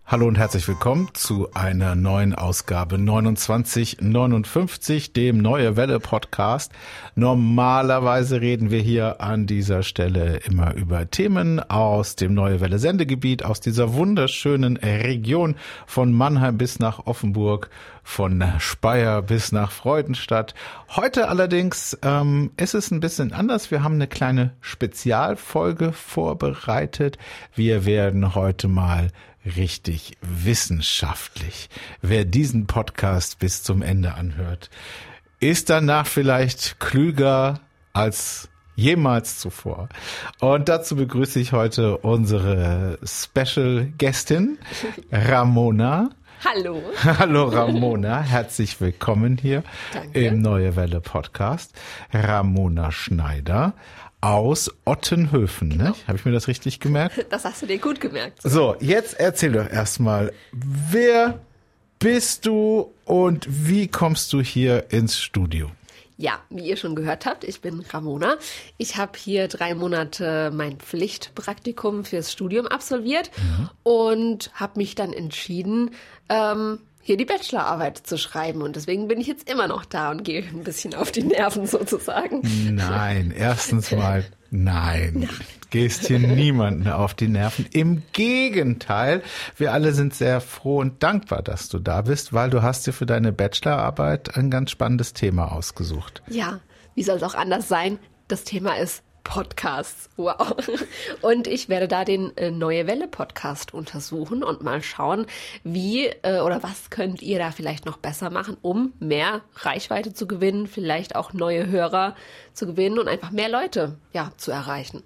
Hallo und herzlich willkommen zu einer neuen Ausgabe 2959, dem Neue Welle Podcast. Normalerweise reden wir hier an dieser Stelle immer über Themen aus dem Neue Welle Sendegebiet, aus dieser wunderschönen Region von Mannheim bis nach Offenburg, von Speyer bis nach Freudenstadt. Heute allerdings ist es ein bisschen anders. Wir haben eine kleine Spezialfolge vorbereitet. Wir werden heute mal richtig wissenschaftlich. Wer diesen Podcast bis zum Ende anhört, ist danach vielleicht klüger als jemals zuvor. Und dazu begrüße ich heute unsere Special-Gästin, Ramona. Hallo. Hallo Ramona, herzlich willkommen hier im Neue Welle Podcast. Ramona Schneider aus Ottenhöfen, genau. Ne? Habe ich mir das richtig gemerkt? Das hast du dir gut gemerkt. So, jetzt erzähl doch erstmal, wer bist du und wie kommst du hier ins Studio? Ja, wie ihr schon gehört habt, ich bin Ramona. Ich habe hier 3 Monate mein Pflichtpraktikum fürs Studium absolviert und habe mich dann entschieden, hier die Bachelorarbeit zu schreiben. Und deswegen bin ich jetzt immer noch da und gehe ein bisschen auf die Nerven sozusagen. Nein, erstens mal nein. Gehst hier niemanden auf die Nerven. Im Gegenteil, wir alle sind sehr froh und dankbar, dass du da bist, weil du hast dir für deine Bachelorarbeit ein ganz spannendes Thema ausgesucht. Ja, wie soll es auch anders sein? Das Thema ist Podcasts. Wow. Und ich werde da den Neue Welle Podcast untersuchen und mal schauen, wie oder was könnt ihr da vielleicht noch besser machen, um mehr Reichweite zu gewinnen, vielleicht auch neue Hörer zu gewinnen und einfach mehr Leute zu erreichen.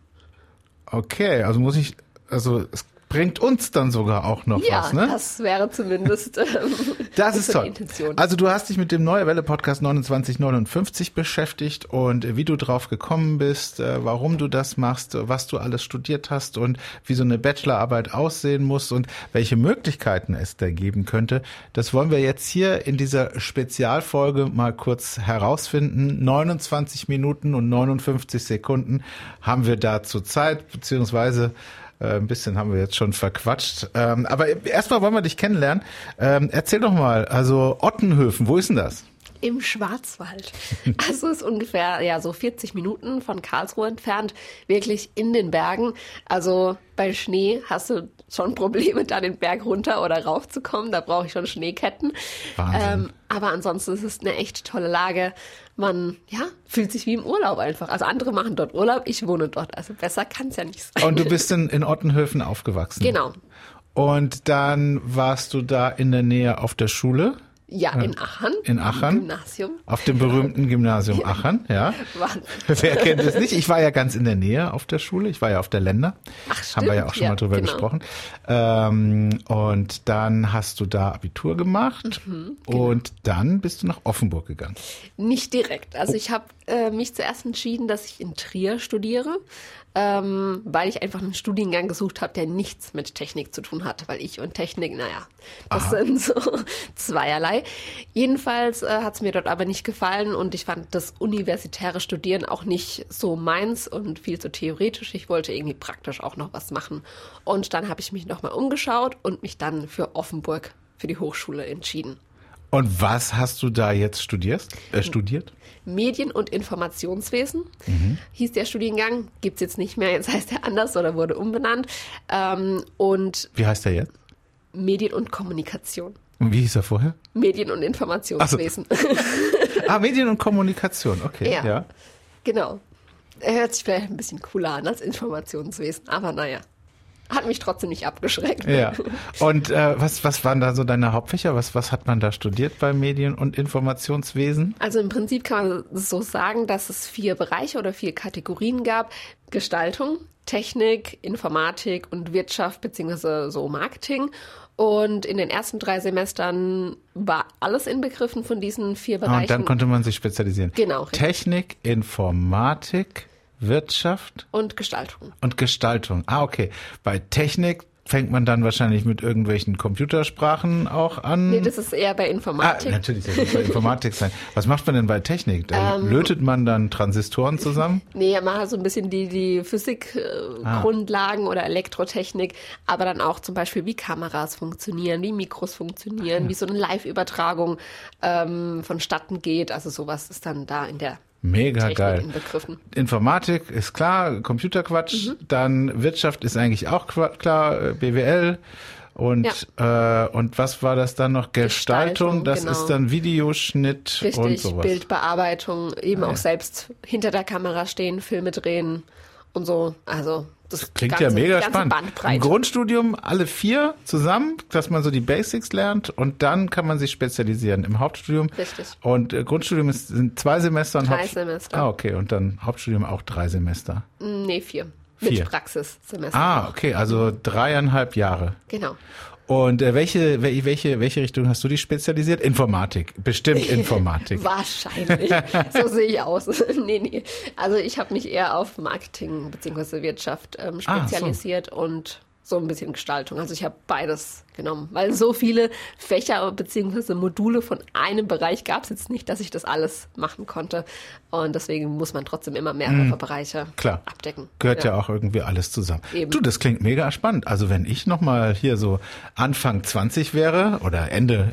Okay, also es bringt uns dann sogar auch noch was, ne? Ja, das wäre zumindest das ist toll. Intention. Also du hast dich mit dem Neue Welle Podcast 2959 beschäftigt und wie du drauf gekommen bist, warum du das machst, was du alles studiert hast und wie so eine Bachelorarbeit aussehen muss und welche Möglichkeiten es da geben könnte. Das wollen wir jetzt hier in dieser Spezialfolge mal kurz herausfinden. 29 Minuten und 59 Sekunden haben wir dazu Zeit, beziehungsweise ein bisschen haben wir jetzt schon verquatscht. Aber erstmal wollen wir dich kennenlernen. Erzähl doch mal, also Ottenhöfen, wo ist denn das? Im Schwarzwald. Also ist ungefähr so 40 Minuten von Karlsruhe entfernt, wirklich in den Bergen. Also bei Schnee hast du schon Probleme, da den Berg runter oder rauf zu kommen. Da brauche ich schon Schneeketten. Wahnsinn. Aber ansonsten ist es eine echt tolle Lage. Man fühlt sich wie im Urlaub einfach. Also andere machen dort Urlaub, ich wohne dort. Also besser kann es ja nicht sein. Und du bist in Ottenhöfen aufgewachsen? Genau. Und dann warst du da in der Nähe auf der Schule? Ja, in Aachen. In Aachen? Gymnasium. Auf dem berühmten Gymnasium Aachen, ja. Wahnsinn. Wer kennt es nicht? Ich war ja ganz in der Nähe auf der Schule. Ich war ja auf der Länder. Ach, stimmt. Haben wir ja auch schon mal drüber gesprochen. Und dann hast du da Abitur gemacht und dann bist du nach Offenburg gegangen. Nicht direkt. Also ich habe mich zuerst entschieden, dass ich in Trier studiere, weil ich einfach einen Studiengang gesucht habe, der nichts mit Technik zu tun hat, weil ich und Technik, das sind so zweierlei. Jedenfalls hat es mir dort aber nicht gefallen und ich fand das universitäre Studieren auch nicht so meins und viel zu theoretisch. Ich wollte irgendwie praktisch auch noch was machen. Und dann habe ich mich nochmal umgeschaut und mich dann für Offenburg, für die Hochschule entschieden. Und was hast du da jetzt studiert? Medien- und Informationswesen hieß der Studiengang. Gibt's jetzt nicht mehr, jetzt heißt er anders oder wurde umbenannt. Und wie heißt der jetzt? Medien und Kommunikation. Und wie hieß er vorher? Medien- und Informationswesen. Medien und Kommunikation, okay. Ja. Genau. Er hört sich vielleicht ein bisschen cooler an als Informationswesen, aber hat mich trotzdem nicht abgeschreckt. Ja. Und was waren da so deine Hauptfächer? Was hat man da studiert bei Medien- und Informationswesen? Also im Prinzip kann man so sagen, dass es 4 Bereiche oder 4 Kategorien gab. Gestaltung, Technik, Informatik und Wirtschaft bzw. so Marketing. Und in den ersten 3 Semestern war alles inbegriffen von diesen 4 Bereichen. Und dann konnte man sich spezialisieren. Genau. Richtig. Technik, Informatik, Wirtschaft und Gestaltung. Und Gestaltung. Okay. Bei Technik, fängt man dann wahrscheinlich mit irgendwelchen Computersprachen auch an? Nee, das ist eher bei Informatik. Natürlich, das wird bei Informatik sein. Was macht man denn bei Technik? Da lötet man dann Transistoren zusammen? Nee, man hat so ein bisschen die Physik-Grundlagen oder Elektrotechnik, aber dann auch zum Beispiel, wie Kameras funktionieren, wie Mikros funktionieren, wie so eine Live-Übertragung vonstatten geht. Also sowas ist dann da in der Mega Technik geil. inbegriffen. Informatik ist klar, Computerquatsch, dann Wirtschaft ist eigentlich auch klar, BWL und was war das dann noch? Gestaltung, das genau. ist dann Videoschnitt und Richtig, sowas. Bildbearbeitung, eben auch selbst hinter der Kamera stehen, Filme drehen und so. Also das Klingt ganze, ja mega die ganze spannend. Bandbreite. Im Grundstudium alle 4 zusammen, dass man so die Basics lernt und dann kann man sich spezialisieren im Hauptstudium. Richtig. Und Grundstudium sind 2 Semester und 3 Semester. Ah, okay. Und dann Hauptstudium auch 3 Semester. Nee, 4. 4. Mit Praxissemester. Ah, okay. Also 3,5 Jahre. Genau. Und welche Richtung hast du dich spezialisiert? Informatik. Bestimmt Informatik. Wahrscheinlich. So sehe ich aus. Nee. Also ich habe mich eher auf Marketing bzw. Wirtschaft spezialisiert und so ein bisschen Gestaltung. Also ich habe beides genommen, weil so viele Fächer bzw. Module von einem Bereich gab es jetzt nicht, dass ich das alles machen konnte. Und deswegen muss man trotzdem immer mehrere Bereiche abdecken. Gehört ja auch irgendwie alles zusammen. Eben. Du, das klingt mega spannend. Also wenn ich nochmal hier so Anfang 20 wäre oder Ende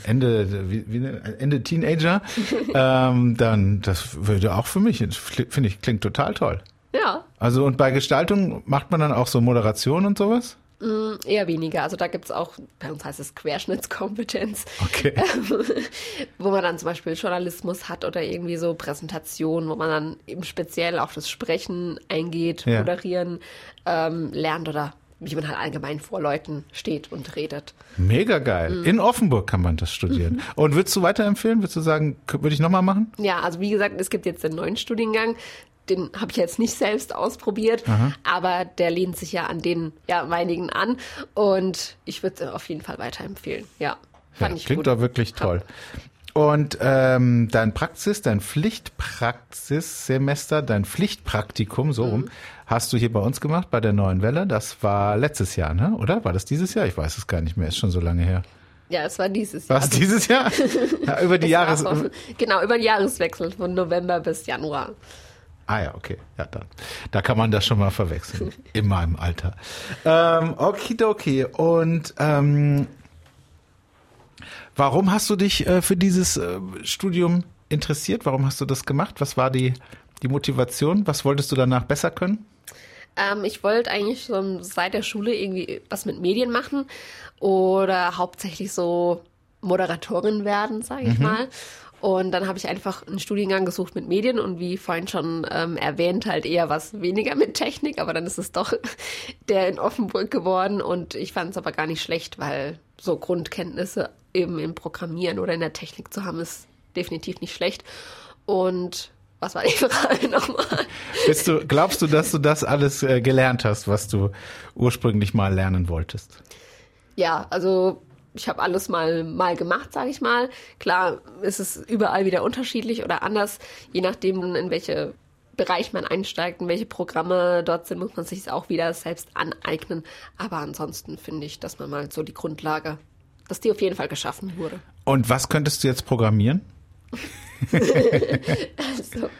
Teenager, dann das würde auch für mich, finde ich, klingt total toll. Ja. Also und bei Gestaltung macht man dann auch so Moderation und sowas? Eher weniger. Also da gibt's auch, bei uns heißt es Querschnittskompetenz, Okay. Wo man dann zum Beispiel Journalismus hat oder irgendwie so Präsentationen, wo man dann eben speziell auf das Sprechen eingeht, moderieren lernt oder wie man halt allgemein vor Leuten steht und redet. Mega geil. In Offenburg kann man das studieren. Und würdest du weiterempfehlen? Würdest du sagen, würde ich nochmal machen? Ja, also wie gesagt, es gibt jetzt den neuen Studiengang. Den habe ich jetzt nicht selbst ausprobiert, aber der lehnt sich ja an den meinigen an und ich würde auf jeden Fall weiterempfehlen. Ja, fand ich klingt gut. doch wirklich toll. Und dein Pflichtpraxissemester, dein Pflichtpraktikum, so rum, hast du hier bei uns gemacht, bei der Neuen Welle. Das war letztes Jahr, ne? Oder? War das dieses Jahr? Ich weiß es gar nicht mehr, ist schon so lange her. Ja, es war dieses Jahr. War es dieses Jahr? Ja, über den Jahreswechsel von November bis Januar. Ah ja, okay. Ja, dann. Da kann man das schon mal verwechseln. In meinem Alter. Okidoki. Und warum hast du dich für dieses Studium interessiert? Warum hast du das gemacht? Was war die Motivation? Was wolltest du danach besser können? Ich wollte eigentlich schon seit der Schule irgendwie was mit Medien machen oder hauptsächlich so Moderatorin werden, sage ich mal. Und dann habe ich einfach einen Studiengang gesucht mit Medien und wie vorhin schon erwähnt, halt eher was weniger mit Technik, aber dann ist es doch der in Offenburg geworden und ich fand es aber gar nicht schlecht, weil so Grundkenntnisse eben im Programmieren oder in der Technik zu haben, ist definitiv nicht schlecht. Und was war die Frage nochmal? Glaubst du, dass du das alles gelernt hast, was du ursprünglich mal lernen wolltest? Ja, also ich habe alles mal gemacht, sage ich mal. Klar ist es überall wieder unterschiedlich oder anders, je nachdem, in welche Bereich man einsteigt, in welche Programme dort sind, muss man sich es auch wieder selbst aneignen. Aber ansonsten finde ich, dass man mal so die Grundlage, dass die auf jeden Fall geschaffen wurde. Und was könntest du jetzt programmieren? Also,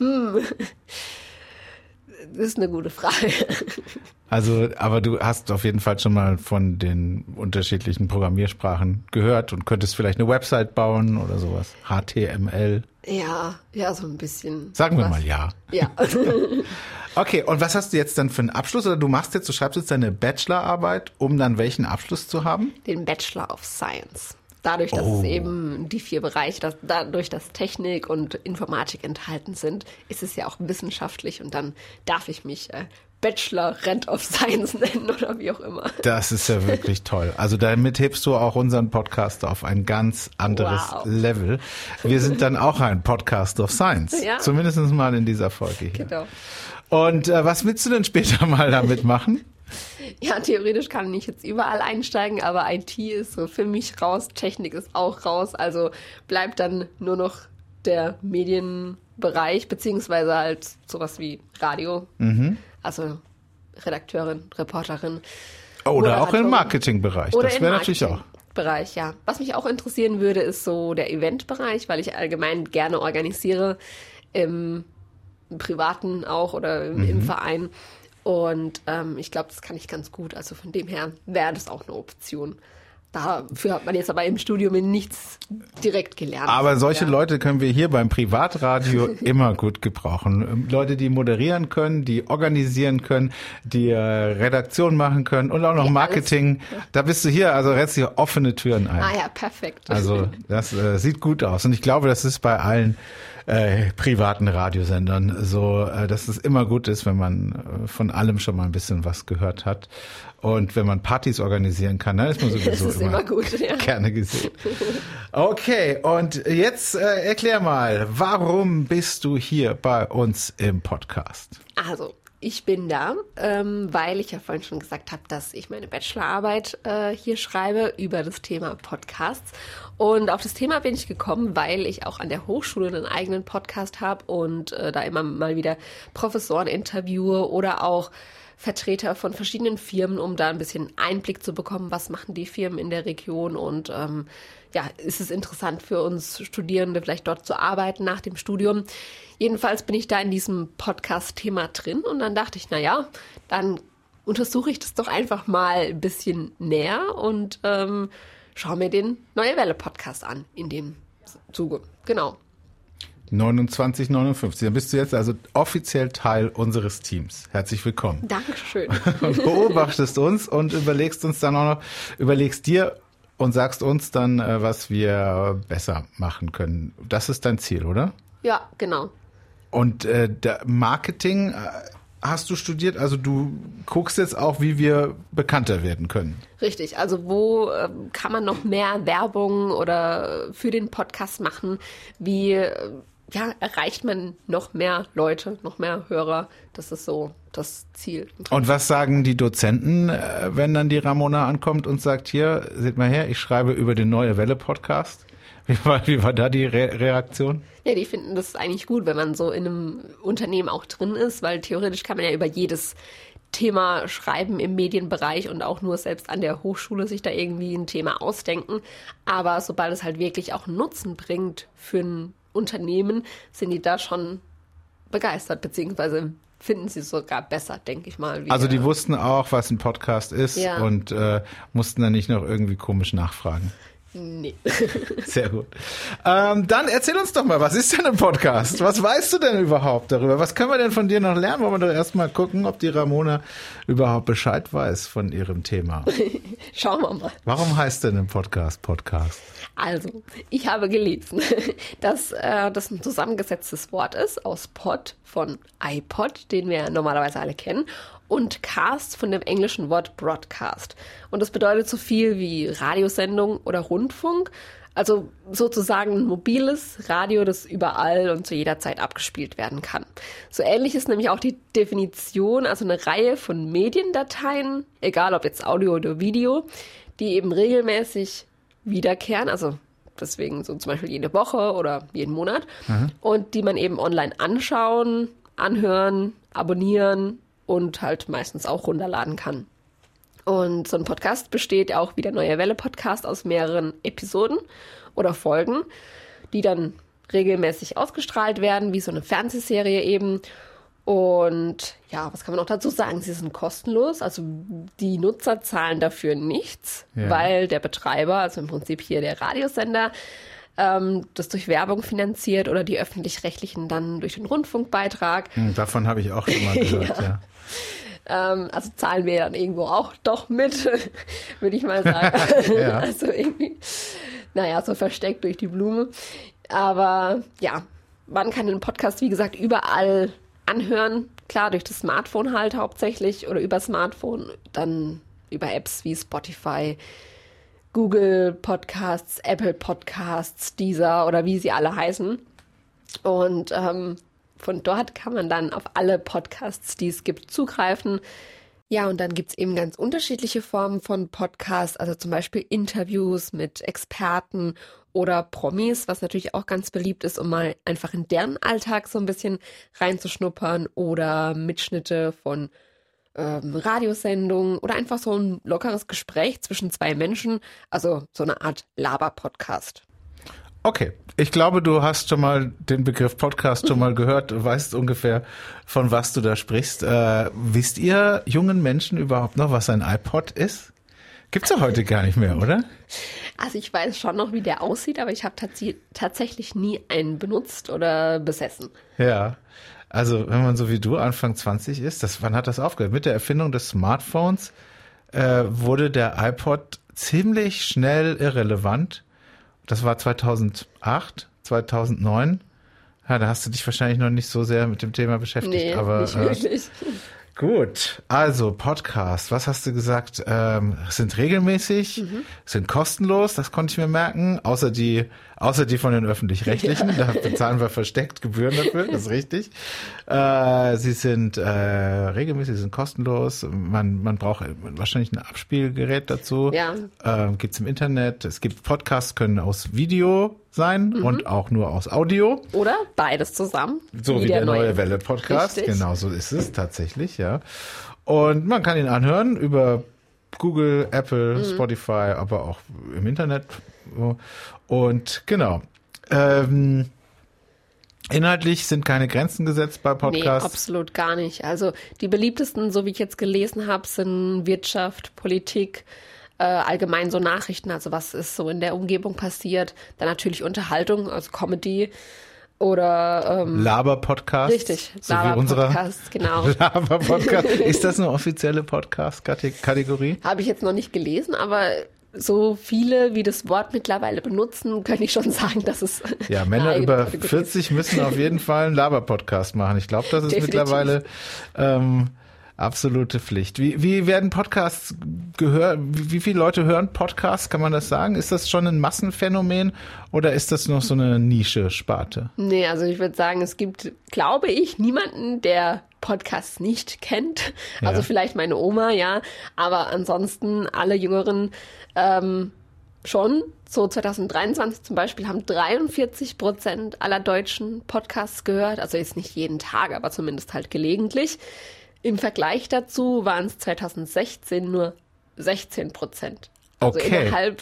das ist eine gute Frage. Also, aber du hast auf jeden Fall schon mal von den unterschiedlichen Programmiersprachen gehört und könntest vielleicht eine Website bauen oder sowas. HTML. Ja, so ein bisschen. Sagen wir mal ja. Ja. Okay, und was hast du jetzt dann für einen Abschluss? Oder du schreibst jetzt deine Bachelorarbeit, um dann welchen Abschluss zu haben? Den Bachelor of Science. Dadurch, dass es eben die 4 Bereiche, dadurch, dass Technik und Informatik enthalten sind, ist es ja auch wissenschaftlich und dann darf ich mich Bachelorette of Science nennen oder wie auch immer. Das ist ja wirklich toll. Also damit hebst du auch unseren Podcast auf ein ganz anderes Level. Wir sind dann auch ein Podcast of Science. Ja. Zumindest mal in dieser Folge hier. Genau. Und was willst du denn später mal damit machen? Ja, theoretisch kann ich jetzt überall einsteigen, aber IT ist so für mich raus, Technik ist auch raus, also bleibt dann nur noch der Medienbereich, beziehungsweise halt sowas wie Radio, also Redakteurin, Reporterin Oder auch im Marketingbereich. Oder Das wäre natürlich auch. Bereich, ja. Was mich auch interessieren würde, ist so der Eventbereich, weil ich allgemein gerne organisiere, im Privaten auch oder im Verein. Und ich glaube, das kann ich ganz gut. Also von dem her wäre das auch eine Option. Dafür hat man jetzt aber im Studium nichts direkt gelernt. Aber solche Leute können wir hier beim Privatradio immer gut gebrauchen. Leute, die moderieren können, die organisieren können, die Redaktion machen können und auch noch Marketing. Da bist du hier, also rennst hier offene Türen ein. Ah ja, perfekt. Also das sieht gut aus. Und ich glaube, das ist bei allen privaten Radiosendern so, dass es immer gut ist, wenn man von allem schon mal ein bisschen was gehört hat. Und wenn man Partys organisieren kann, dann ist man sowieso das ist immer gut, ja. Gerne gesehen. Okay, und jetzt erklär mal, warum bist du hier bei uns im Podcast? Also, ich bin da, weil ich ja vorhin schon gesagt habe, dass ich meine Bachelorarbeit hier schreibe über das Thema Podcasts. Und auf das Thema bin ich gekommen, weil ich auch an der Hochschule einen eigenen Podcast habe und da immer mal wieder Professoren interviewe oder auch Vertreter von verschiedenen Firmen, um da ein bisschen Einblick zu bekommen, was machen die Firmen in der Region und ist es interessant für uns Studierende, vielleicht dort zu arbeiten nach dem Studium. Jedenfalls bin ich da in diesem Podcast-Thema drin und dann dachte ich, dann untersuche ich das doch einfach mal ein bisschen näher und schaue mir den Neue Welle Podcast an in dem Zuge. Genau. 29,59. Dann bist du jetzt also offiziell Teil unseres Teams. Herzlich willkommen. Dankeschön. Und beobachtest uns und überlegst dir und sagst uns dann, was wir besser machen können. Das ist dein Ziel, oder? Ja, genau. Und Marketing hast du studiert, also du guckst jetzt auch, wie wir bekannter werden können. Richtig, also wo kann man noch mehr Werbung oder für den Podcast machen? Wie erreicht man noch mehr Leute, noch mehr Hörer? Das ist so das Ziel. Und was sagen die Dozenten, wenn dann die Ramona ankommt und sagt, hier, seht mal her, ich schreibe über den Neue Welle Podcast? Wie war da die Reaktion? Ja, die finden das eigentlich gut, wenn man so in einem Unternehmen auch drin ist, weil theoretisch kann man ja über jedes Thema schreiben im Medienbereich und auch nur selbst an der Hochschule sich da irgendwie ein Thema ausdenken. Aber sobald es halt wirklich auch einen Nutzen bringt für ein Unternehmen, sind die da schon begeistert, beziehungsweise finden sie es sogar besser, denke ich mal. Also die wussten auch, was ein Podcast ist und mussten dann nicht noch irgendwie komisch nachfragen. Nee. Sehr gut. Dann erzähl uns doch mal, was ist denn ein Podcast? Was weißt du denn überhaupt darüber? Was können wir denn von dir noch lernen? Wollen wir doch erstmal gucken, ob die Ramona überhaupt Bescheid weiß von ihrem Thema. Schauen wir mal. Warum heißt denn ein Podcast Podcast? Also, ich habe gelesen, dass das ein zusammengesetztes Wort ist aus Pod von iPod, den wir normalerweise alle kennen, und Cast von dem englischen Wort Broadcast. Und das bedeutet so viel wie Radiosendung oder Rundfunk. Also sozusagen ein mobiles Radio, das überall und zu jeder Zeit abgespielt werden kann. So ähnlich ist nämlich auch die Definition, also eine Reihe von Mediendateien, egal ob jetzt Audio oder Video, die eben regelmäßig wiederkehren, also deswegen so zum Beispiel jede Woche oder jeden Monat, und die man eben online anschauen, anhören, abonnieren und halt meistens auch runterladen kann. Und so ein Podcast besteht auch wie der Neue Welle Podcast aus mehreren Episoden oder Folgen, die dann regelmäßig ausgestrahlt werden, wie so eine Fernsehserie eben. Und ja, was kann man noch dazu sagen? Sie sind kostenlos, also die Nutzer zahlen dafür nichts, weil der Betreiber, also im Prinzip hier der Radiosender, das durch Werbung finanziert oder die Öffentlich-Rechtlichen dann durch den Rundfunkbeitrag. Davon habe ich auch schon mal gehört, ja. Also zahlen wir dann irgendwo auch doch mit, würde ich mal sagen. Ja. Also irgendwie, so versteckt durch die Blume. Aber ja, man kann den Podcast, wie gesagt, überall anhören. Klar, durch das Smartphone halt hauptsächlich oder über Smartphone, dann über Apps wie Spotify, Google Podcasts, Apple Podcasts, Deezer oder wie sie alle heißen. Und von dort kann man dann auf alle Podcasts, die es gibt, zugreifen. Ja, und dann gibt's eben ganz unterschiedliche Formen von Podcasts, also zum Beispiel Interviews mit Experten oder Promis, was natürlich auch ganz beliebt ist, um mal einfach in deren Alltag so ein bisschen reinzuschnuppern oder Mitschnitte von Radiosendung oder einfach so ein lockeres Gespräch zwischen zwei Menschen, also so eine Art Laber-Podcast. Okay, ich glaube, du hast schon mal den Begriff Podcast schon mal gehört, du weißt ungefähr, von was du da sprichst. Wisst ihr jungen Menschen überhaupt noch, was ein iPod ist? Gibt's ja heute gar nicht mehr, oder? Also ich weiß schon noch, wie der aussieht, aber ich habe tatsächlich nie einen benutzt oder besessen. Ja, also wenn man so wie du Anfang 20 ist, wann hat das aufgehört? Mit der Erfindung des Smartphones wurde der iPod ziemlich schnell irrelevant. Das war 2008, 2009. Ja, da hast du dich wahrscheinlich noch nicht so sehr mit dem Thema beschäftigt. Nee, aber nicht wirklich. Gut, also Podcast, was hast du gesagt? Sind regelmäßig, sind kostenlos, das konnte ich mir merken, außer die von den Öffentlich-Rechtlichen, da bezahlen wir versteckt Gebühren dafür, das ist richtig. Sie sind regelmäßig, sie sind kostenlos, man braucht wahrscheinlich ein Abspielgerät dazu, Ja. Gibt's im Internet, es gibt Podcasts, können aus Video sein und auch nur aus Audio. Oder beides zusammen. So wie der Neue Welle Podcast. Richtig. Genau so ist es tatsächlich, ja. Und man kann ihn anhören über Google, Apple, Spotify, aber auch im Internet. Und genau. Inhaltlich sind keine Grenzen gesetzt bei Nee, Podcasts. absolut gar nicht. Also die beliebtesten, so wie ich jetzt gelesen habe, sind Wirtschaft, Politik, allgemein so Nachrichten, also was ist so in der Umgebung passiert. Dann natürlich Unterhaltung, also Comedy oder Laber-Podcast. richtig, So wie unserer Laber-Podcast, genau. Laber-Podcast. Ist das eine offizielle Podcast-Kategorie? Habe ich jetzt noch nicht gelesen, aber so viele, wie das Wort mittlerweile benutzen, kann ich schon sagen, dass es Ja, Männer eine über Kategorie ist. 40 müssen auf jeden Fall einen Laber-Podcast machen. Ich glaube, das ist Definitiv. mittlerweile absolute Pflicht. Wie werden Podcasts gehört? Wie viele Leute hören Podcasts? Kann man das sagen? Ist das schon ein Massenphänomen oder ist das noch so eine Nische-Sparte? Nee, also ich würde sagen, es gibt, glaube ich, niemanden, der Podcasts nicht kennt. Also Ja. vielleicht meine Oma, ja. Aber ansonsten alle Jüngeren schon. So 2023 zum Beispiel haben 43% aller Deutschen Podcasts gehört. Also jetzt nicht jeden Tag, aber zumindest halt gelegentlich. Im Vergleich dazu waren es 2016 nur 16%. Also Okay. innerhalb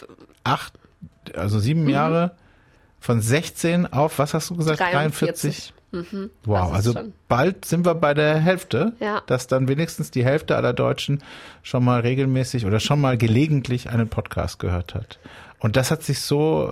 7 Jahre von 16 auf, was hast du gesagt? 43. Wow, Das ist also schon- bald sind wir bei der Hälfte, Ja. dass dann wenigstens die Hälfte aller Deutschen schon mal regelmäßig oder schon mal gelegentlich einen Podcast gehört hat. Und das hat sich so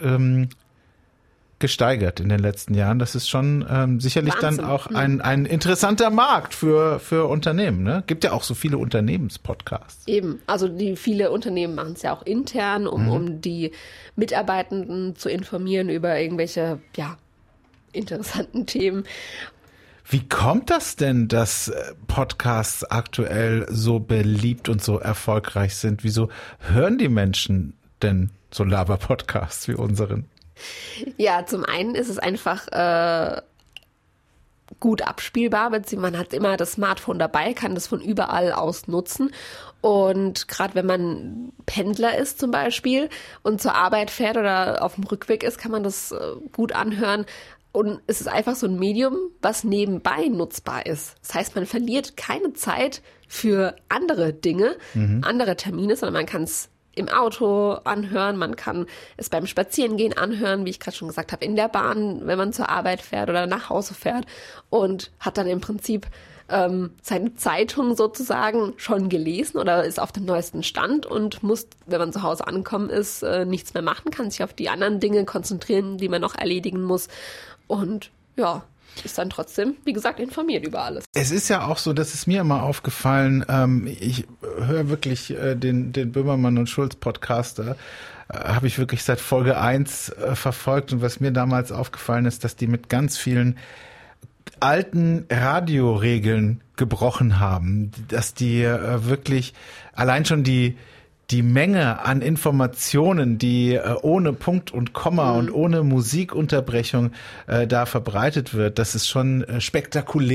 gesteigert in den letzten Jahren. Das ist schon sicherlich Wahnsinn. dann auch ein interessanter Markt für Unternehmen. Ne? Gibt ja auch so viele Unternehmenspodcasts. Eben, also viele Unternehmen machen es ja auch intern, um die Mitarbeitenden zu informieren über irgendwelche, ja, interessanten Themen. Wie kommt das denn, dass Podcasts aktuell so beliebt und so erfolgreich sind? Wieso hören die Menschen denn so Laber-Podcasts wie unseren? Ja, zum einen ist es einfach gut abspielbar, beziehungsweise man hat immer das Smartphone dabei, kann das von überall aus nutzen. Und gerade wenn man Pendler ist zum Beispiel und zur Arbeit fährt oder auf dem Rückweg ist, kann man das gut anhören. Und es ist einfach so ein Medium, was nebenbei nutzbar ist. Das heißt, man verliert keine Zeit für andere Dinge, andere Termine, sondern man kann es im Auto anhören, man kann es beim Spazierengehen anhören, wie ich gerade schon gesagt habe, in der Bahn, wenn man zur Arbeit fährt oder nach Hause fährt und hat dann im Prinzip seine Zeitung sozusagen schon gelesen oder ist auf dem neuesten Stand und muss, wenn man zu Hause angekommen ist, nichts mehr machen, kann sich auf die anderen Dinge konzentrieren, die man noch erledigen muss und ja, ist dann trotzdem, wie gesagt, informiert über alles. Es ist ja auch so, das ist mir immer aufgefallen, ich höre wirklich den Böhmermann und Schulz Podcast, habe ich wirklich seit Folge 1 verfolgt und was mir damals aufgefallen ist, dass die mit ganz vielen alten Radioregeln gebrochen haben, dass die wirklich allein schon die Menge an Informationen, die ohne Punkt und Komma und ohne Musikunterbrechung da verbreitet wird, das ist schon spektakulär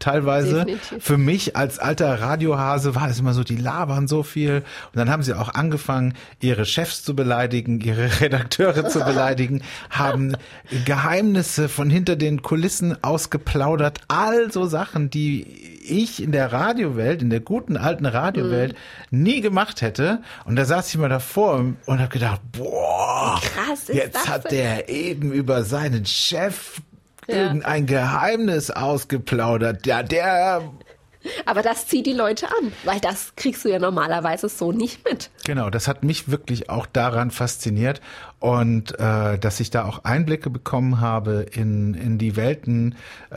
teilweise. Definitiv. Für mich als alter Radiohase war es immer so, die labern so viel. Und dann haben sie auch angefangen, ihre Chefs zu beleidigen, ihre Redakteure zu beleidigen, haben Geheimnisse von hinter den Kulissen ausgeplaudert. All so Sachen, die ich in der Radiowelt, in der guten alten Radiowelt nie gemacht hätte. Und da saß ich mal davor und habe gedacht, boah, krass ist jetzt das hat denn? der eben über seinen Chef irgendein Geheimnis ausgeplaudert. Ja, der... Aber das zieht die Leute an, weil das kriegst du ja normalerweise so nicht mit. Genau, das hat mich wirklich auch daran fasziniert und dass ich da auch Einblicke bekommen habe in die Welten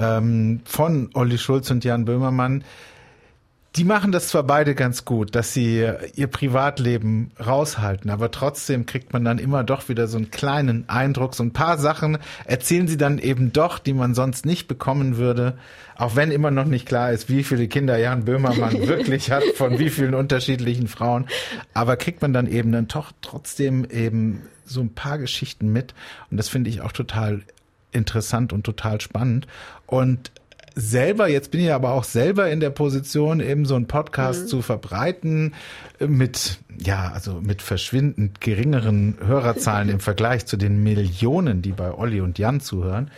von Olli Schulz und Jan Böhmermann. Die machen das zwar beide ganz gut, dass sie ihr Privatleben raushalten, aber trotzdem kriegt man dann immer doch wieder so einen kleinen Eindruck. So ein paar Sachen erzählen sie dann eben doch, die man sonst nicht bekommen würde. Auch wenn immer noch nicht klar ist, wie viele Kinder Jan Böhmermann wirklich hat, von wie vielen unterschiedlichen Frauen. Aber kriegt man dann eben dann doch trotzdem eben so ein paar Geschichten mit. Und das finde ich auch total interessant und total spannend. Und selber, jetzt bin ich aber auch selber in der Position, eben so einen Podcast zu verbreiten mit verschwindend geringeren Hörerzahlen im Vergleich zu den Millionen, die bei Olli und Jan zuhören.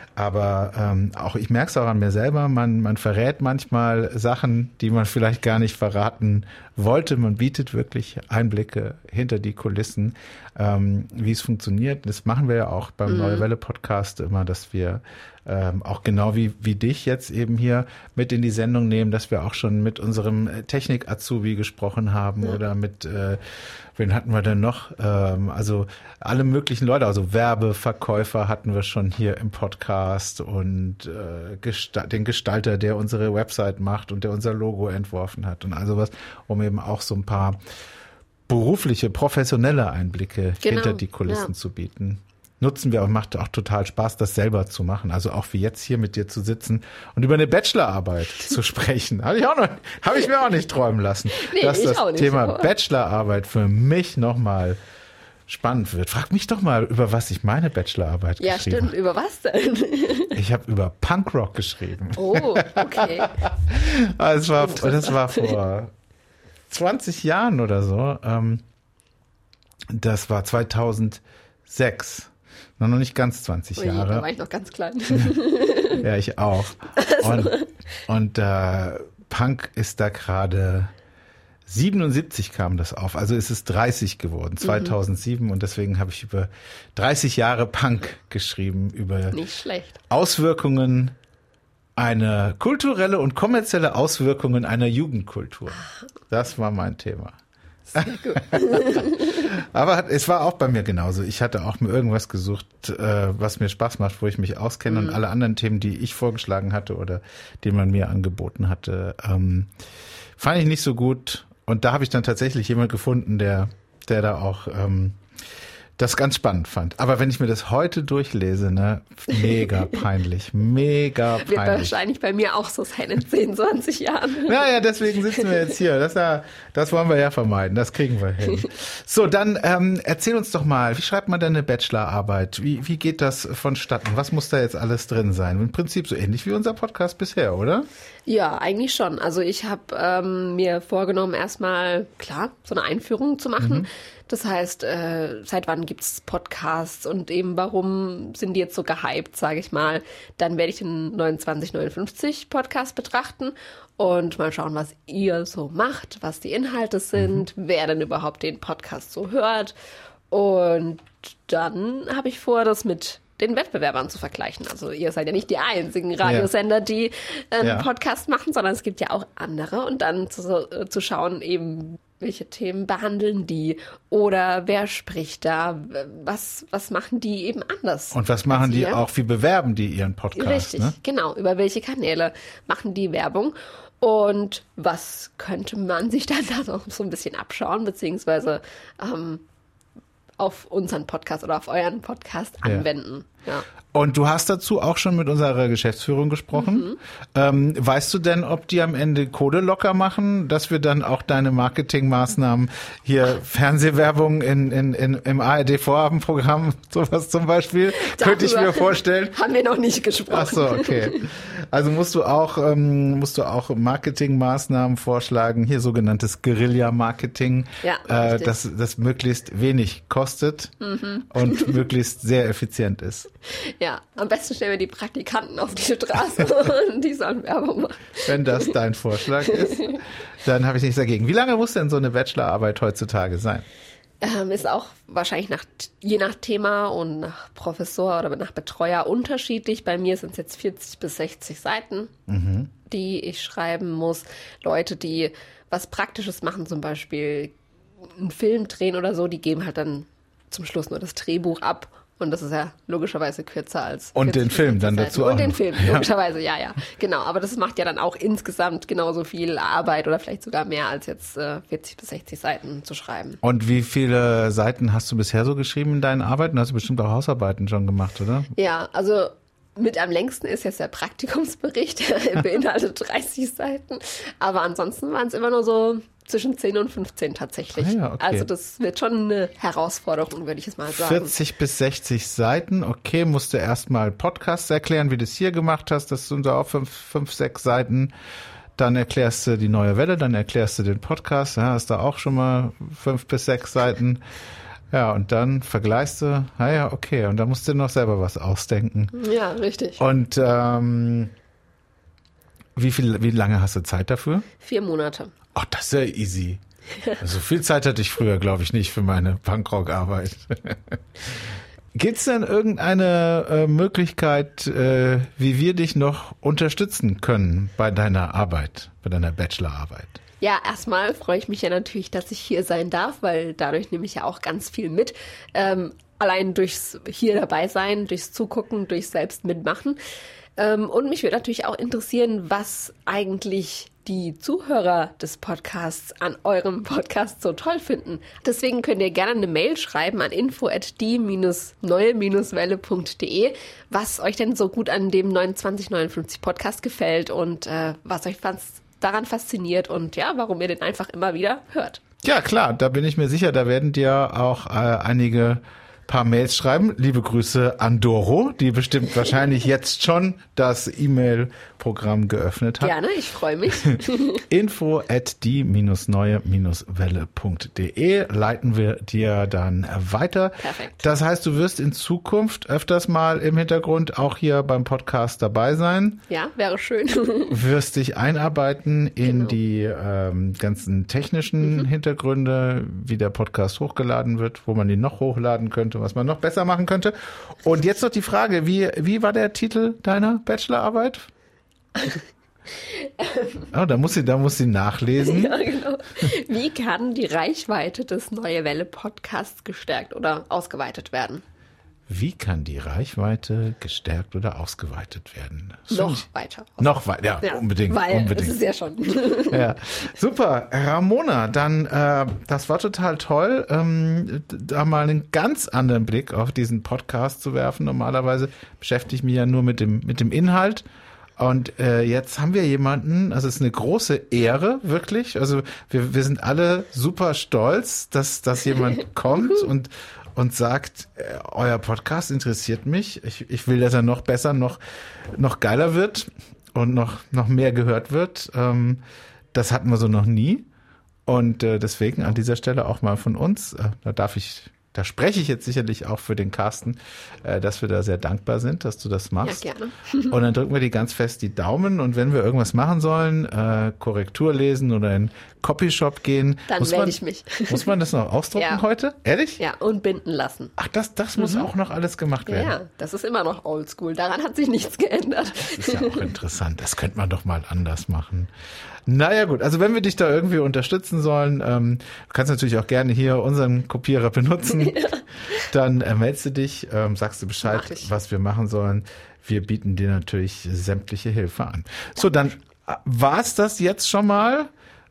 Aber auch ich merke es auch an mir selber, man verrät manchmal Sachen, die man vielleicht gar nicht verraten wollte. Man bietet wirklich Einblicke hinter die Kulissen, wie es funktioniert. Das machen wir ja auch beim Neue Welle Podcast immer, dass wir auch genau wie dich jetzt eben hier mit in die Sendung nehmen, dass wir auch schon mit unserem Technik-Azubi gesprochen haben oder mit, wen hatten wir denn noch? Also alle möglichen Leute, also Werbeverkäufer hatten wir schon hier im Podcast und den Gestalter, der unsere Website macht und der unser Logo entworfen hat und also was, um eben auch so ein paar berufliche, professionelle Einblicke hinter die Kulissen zu bieten. Nutzen wir und macht auch total Spaß, das selber zu machen. Also auch wie jetzt hier mit dir zu sitzen und über eine Bachelorarbeit zu sprechen. Habe ich mir auch nicht träumen lassen, dass das Thema Bachelorarbeit für mich nochmal spannend wird. Frag mich doch mal, über was ich meine Bachelorarbeit geschrieben habe. Ja, stimmt. Über was denn? Ich habe über Punkrock geschrieben. Oh, okay. Das war vor 20 Jahren oder so. Das war 2006. Noch nicht ganz 20 Jahre. Da war ich noch ganz klein. Ja, ich auch. Und Punk ist da gerade 77 kam das auf. Also ist es 30 geworden, 2007. Und deswegen habe ich über 30 Jahre Punk geschrieben, über nicht schlecht. Auswirkungen, eine kulturelle und kommerzielle Auswirkungen einer Jugendkultur. Das war mein Thema. Sehr gut. Aber es war auch bei mir genauso. Ich hatte auch mir irgendwas gesucht, was mir Spaß macht, wo ich mich auskenne. Und alle anderen Themen, die ich vorgeschlagen hatte oder die man mir angeboten hatte, fand ich nicht so gut. Und da habe ich dann tatsächlich jemand gefunden, der da auch das ganz spannend fand. Aber wenn ich mir das heute durchlese, ne, mega peinlich, mega peinlich. Wird wahrscheinlich bei mir auch so sein in 10, 20 Jahren. Naja, deswegen sitzen wir jetzt hier. Das wollen wir ja vermeiden. Das kriegen wir hin. So, dann erzähl uns doch mal, wie schreibt man denn eine Bachelorarbeit? Wie geht das vonstatten? Was muss da jetzt alles drin sein? Im Prinzip so ähnlich wie unser Podcast bisher, oder? Ja, eigentlich schon. Also ich habe mir vorgenommen, erstmal, klar, so eine Einführung zu machen. Das heißt, seit wann gibt's Podcasts und eben warum sind die jetzt so gehypt, sage ich mal. Dann werde ich den 2959 Podcast betrachten und mal schauen, was ihr so macht, was die Inhalte sind, wer denn überhaupt den Podcast so hört. Und dann habe ich vor, das mit den Wettbewerbern zu vergleichen. Also ihr seid ja nicht die einzigen Radiosender, die einen Podcast machen, sondern es gibt ja auch andere. Und dann zu schauen eben, welche Themen behandeln die oder wer spricht da, was machen die eben anders. Und was machen die auch, wie bewerben die ihren Podcast? Richtig, ne? Genau, über welche Kanäle machen die Werbung und was könnte man sich dann da noch so ein bisschen abschauen, beziehungsweise auf unseren Podcast oder auf euren Podcast anwenden. Ja. Und du hast dazu auch schon mit unserer Geschäftsführung gesprochen. Weißt du denn, ob die am Ende Kohle locker machen, dass wir dann auch deine Marketingmaßnahmen hier Fernsehwerbung im ARD-Vorabendprogramm, sowas zum Beispiel, könnte ich mir vorstellen. Haben wir noch nicht gesprochen. Ach so, okay. Also musst du auch Marketingmaßnahmen vorschlagen, hier sogenanntes Guerilla-Marketing, ja, das möglichst wenig kostet und möglichst sehr effizient ist. Ja, am besten stellen wir die Praktikanten auf die Straße und die sollen Werbung machen. Wenn das dein Vorschlag ist, dann habe ich nichts dagegen. Wie lange muss denn so eine Bachelorarbeit heutzutage sein? Ist auch wahrscheinlich je nach Thema und nach Professor oder nach Betreuer unterschiedlich. Bei mir sind es jetzt 40 bis 60 Seiten, die ich schreiben muss. Leute, die was Praktisches machen, zum Beispiel einen Film drehen oder so, die geben halt dann zum Schluss nur das Drehbuch ab. Und das ist ja logischerweise kürzer als... Und den Film dann dazu auch. Und den Film, logischerweise, ja. Genau, aber das macht ja dann auch insgesamt genauso viel Arbeit oder vielleicht sogar mehr als jetzt 40 bis 60 Seiten zu schreiben. Und wie viele Seiten hast du bisher so geschrieben in deinen Arbeiten? Hast du bestimmt auch Hausarbeiten schon gemacht, oder? Ja, also mit am längsten ist jetzt der Praktikumsbericht. Er beinhaltet 30 Seiten. Aber ansonsten waren es immer nur so zwischen 10 und 15 tatsächlich. Ah ja, okay. Also das wird schon eine Herausforderung, würde ich es mal sagen. 40 bis 60 Seiten, okay, musst du erstmal Podcasts erklären, wie du es hier gemacht hast. Das sind so auch 5, 6 Seiten. Dann erklärst du die neue Welle, dann erklärst du den Podcast. Ja, hast da auch schon mal 5 bis 6 Seiten. Ja, und dann vergleichst du, ja, okay, und dann musst du noch selber was ausdenken. Ja, richtig. Und wie lange hast du Zeit dafür? 4 Monate. Ach, das ist ja easy. Also viel Zeit hatte ich früher, glaube ich, nicht für meine Punkrock-Arbeit. Gibt es denn irgendeine Möglichkeit, wie wir dich noch unterstützen können bei deiner Arbeit, bei deiner Bachelorarbeit? Ja, erstmal freue ich mich ja natürlich, dass ich hier sein darf, weil dadurch nehme ich ja auch ganz viel mit. Allein durchs hier dabei sein, durchs Zugucken, durchs selbst mitmachen. Und mich würde natürlich auch interessieren, was eigentlich die Zuhörer des Podcasts an eurem Podcast so toll finden. Deswegen könnt ihr gerne eine Mail schreiben an info@die-neue-welle.de, was euch denn so gut an dem 2959 Podcast gefällt und was euch daran fasziniert und ja, warum ihr den einfach immer wieder hört. Ja, klar, da bin ich mir sicher, da werden dir auch einige paar Mails schreiben. Liebe Grüße an Doro, die bestimmt wahrscheinlich jetzt schon das E-Mail-Programm geöffnet hat. Gerne, ich freue mich. info@die-neue-welle.de leiten wir dir dann weiter. Perfekt. Das heißt, du wirst in Zukunft öfters mal im Hintergrund auch hier beim Podcast dabei sein. Ja, wäre schön. Wirst dich einarbeiten in die ganzen technischen Hintergründe, wie der Podcast hochgeladen wird, wo man ihn noch hochladen könnte, was man noch besser machen könnte. Und jetzt noch die Frage, wie war der Titel deiner Bachelorarbeit? Oh, da muss sie nachlesen. Ja, genau. Wie kann die Reichweite des Neue Welle Podcasts gestärkt oder ausgeweitet werden? Wie kann die Reichweite gestärkt oder ausgeweitet werden? Weiter, ja, unbedingt. Weil unbedingt. es ist ja schon. Ja, super. Ramona, dann, das war total toll, da mal einen ganz anderen Blick auf diesen Podcast zu werfen. Normalerweise beschäftige ich mich ja nur mit dem Inhalt. Und jetzt haben wir jemanden, also es ist eine große Ehre, wirklich. Also wir sind alle super stolz, dass jemand kommt und sagt, euer Podcast interessiert mich. Ich will, dass er noch besser, noch geiler wird und noch mehr gehört wird. Das hatten wir so noch nie. Und deswegen an dieser Stelle auch mal von uns, da spreche ich jetzt sicherlich auch für den Carsten, dass wir da sehr dankbar sind, dass du das machst. Ja, gerne. Und dann drücken wir die ganz fest die Daumen. Und wenn wir irgendwas machen sollen, Korrektur lesen oder in Copyshop gehen, dann melde ich mich. Muss man das noch ausdrucken heute? Ehrlich? Ja, und binden lassen. Ach, das muss auch noch alles gemacht werden. Ja, das ist immer noch oldschool. Daran hat sich nichts geändert. Das ist ja auch interessant. Das könnte man doch mal anders machen. Naja gut, also wenn wir dich da irgendwie unterstützen sollen, du kannst natürlich auch gerne hier unseren Kopierer benutzen, dann meldest du dich, sagst du Bescheid, was wir machen sollen. Wir bieten dir natürlich sämtliche Hilfe an. So, dann war's das jetzt schon mal.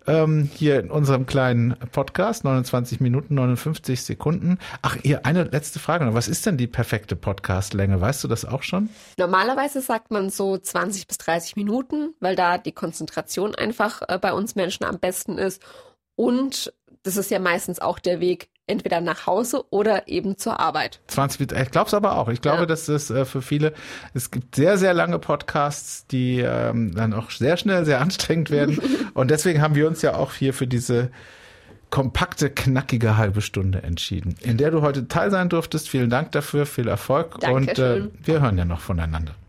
hier in unserem kleinen Podcast, 29 Minuten, 59 Sekunden. Ach, eine letzte Frage noch. Was ist denn die perfekte Podcastlänge? Weißt du das auch schon? Normalerweise sagt man so 20 bis 30 Minuten, weil da die Konzentration einfach bei uns Menschen am besten ist. Und das ist ja meistens auch der Weg entweder nach Hause oder eben zur Arbeit. 20, ich glaube es aber auch. Ich glaube, dass es für viele, es gibt sehr, sehr lange Podcasts, die dann auch sehr schnell, sehr anstrengend werden. Und deswegen haben wir uns ja auch hier für diese kompakte, knackige halbe Stunde entschieden, in der du heute teil sein durftest. Vielen Dank dafür, viel Erfolg. Dankeschön. Und wir hören ja noch voneinander.